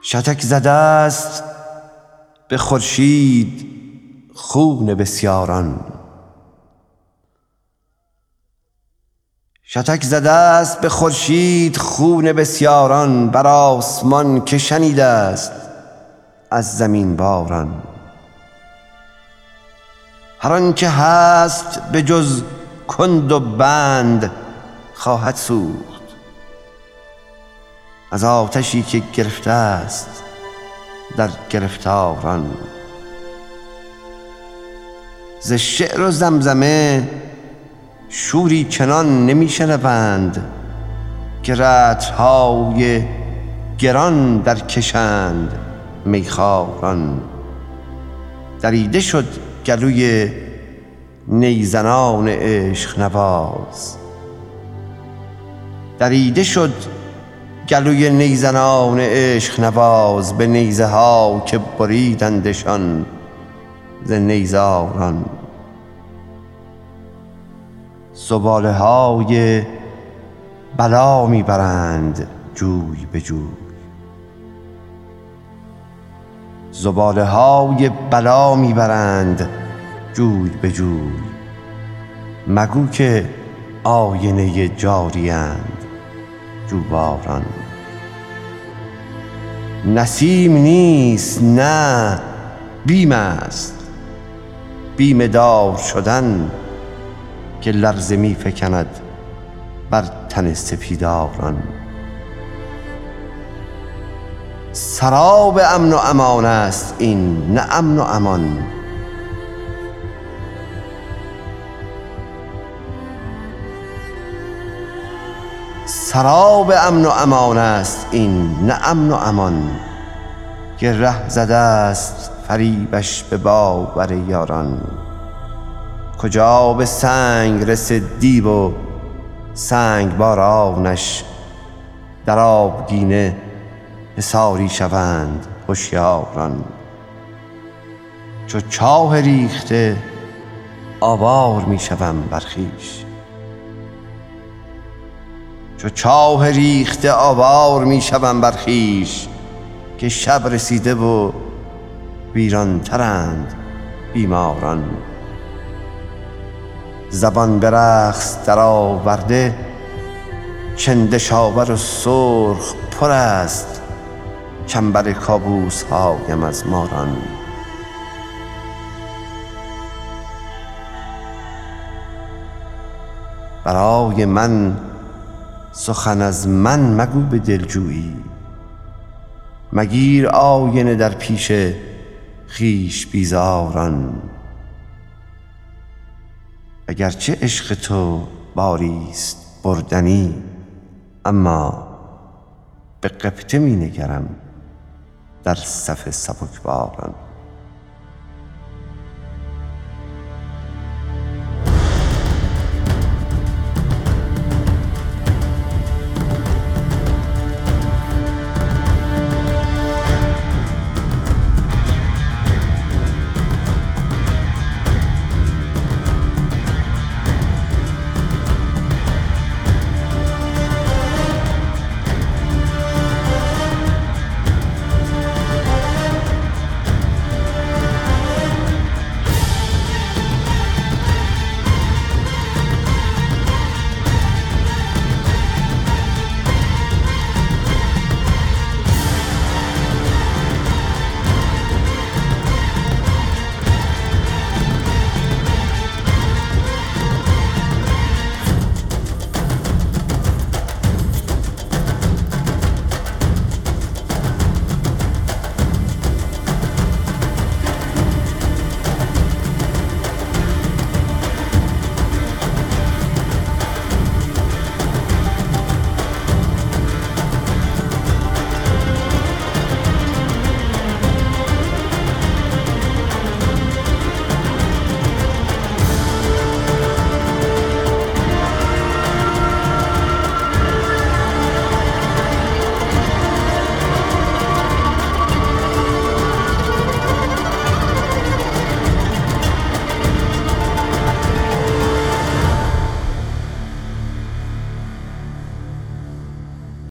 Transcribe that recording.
شتک زده است به خورشید خون بسیاران. شتک زده است به خورشید خون بسیاران، بر آسمان که شنیده است از زمین باران. هر آن که هست به جز کند و بند خواهد سوخت از آتشی که گرفته است در گرفتاران. ز شعر و زمزمه شوری چنان نمی شنوند که رطل‌های گران در کشند میخواران. دریده شد گلوی نیزنان عشق نواز، دریده شد گلوی نیزنان عشق نواز، به نیزه ها که بریدندشان ز نیزاران. زباله های بلا میبرند جوی به جوی، زباله های بلا میبرند جوی به جوی. مگو که آینه جاری‌اند جوباران. نسیم نیست نه بیم است، بیم دار شدن که لرزه می فکند بر تن سپیداران. سراب امن و امان است این، نه امن و امان. سراب امن و امان است این، نه امن و امان. که ره زده است فریبش به باور یاران. کجا به سنگ رسد دیو و سنگ بارانش، در آبگینه حصاری شوند هوشیاران. چو چاه ریخته آوار می شوم بر خویش، چو چاه ریخته آوار می شوم بر خویش. که شب رسیده و ویران ترند بیماران. زبان به رقص در آورده چندشاور و سرخ پر است چنبر کابوس هایم از ماران. برای من سخن از من مگو به دلجویی، مگیر آینه در پیش خویش بیزاران. اگرچه عشق تو باریست بردنی، اما به غبطه می نگرم در صف سبکباران.